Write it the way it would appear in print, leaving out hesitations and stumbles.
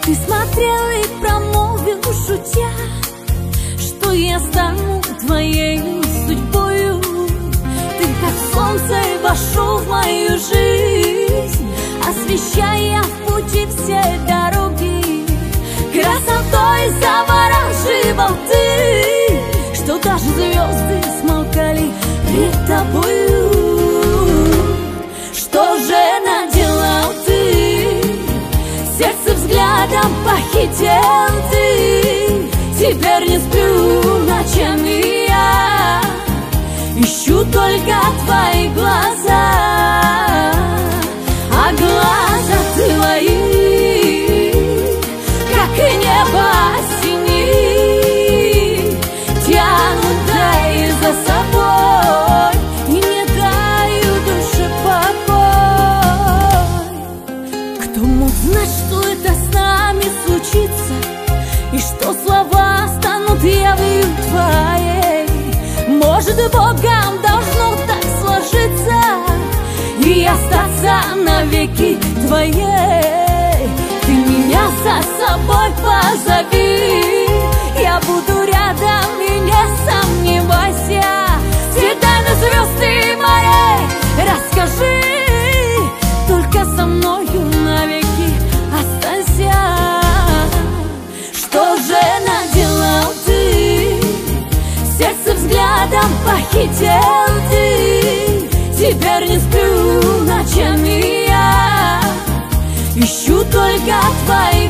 Ты смотрел и промолвил, шутя, что я стану твоей судьбою. Ты как солнце вошел в мою жизнь, освещая в пути все дороги. Красотой завораживал ты, что даже звезды смолкали пред тобою. Что же наделал ты? Сердце взглядом похитил ты. Теперь не сплю ночами я, ищу только твои глаза. А глаза твои, как и небо синие, тянут дай за собой и не дают душе покой. Кто мог знать, что это с нами случится, и что слова станут явью твоей? Может, Богом должно так сложиться и остаться навеки твоей. Ты меня за собой позови, я буду рядом и не сомневайся. Светай на звезды моей, расскажи, только со мною навеки останься. Что же наделал ты? Сердце взглядом похитил ты. Теперь не сплю ночами я, ищу только твои